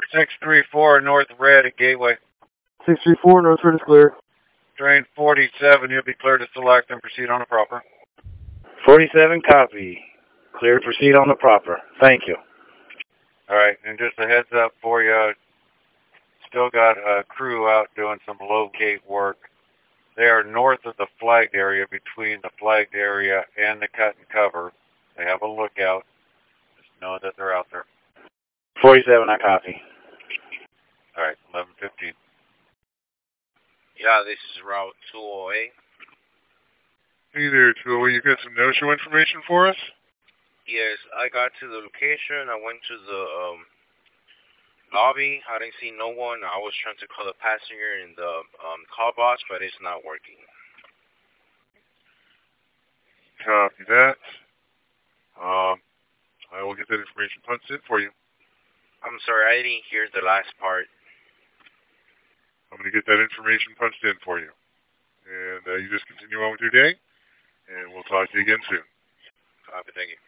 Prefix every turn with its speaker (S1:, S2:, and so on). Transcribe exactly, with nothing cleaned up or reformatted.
S1: six three four North Red at Gateway.
S2: six three four North Red is clear.
S1: Train forty-seven, you'll be cleared to select and proceed on the proper.
S3: forty-seven, copy. Clear to proceed on the proper. Thank you.
S1: All right, and just a heads up for you, still got a crew out doing some locate work. They are north of the flagged area, between the flagged area and the cut and cover. They have a lookout. Just know that they're out there.
S3: forty-seven, I copy.
S1: All right, eleven fifteen.
S4: Yeah, this is Route two oh eight.
S5: Hey there, two oh eight. You got some no-show information for us?
S4: Yes, I got to the location. I went to the um, lobby. I didn't see no one. I was trying to call the passenger in the um, call box, but it's not working.
S5: Copy that. Um, I will get that information punched in for you.
S4: I'm sorry, I didn't hear the last part.
S5: I'm going to get that information punched in for you. And uh, you just continue on with your day, and we'll talk to you again soon.
S4: Copy, thank you.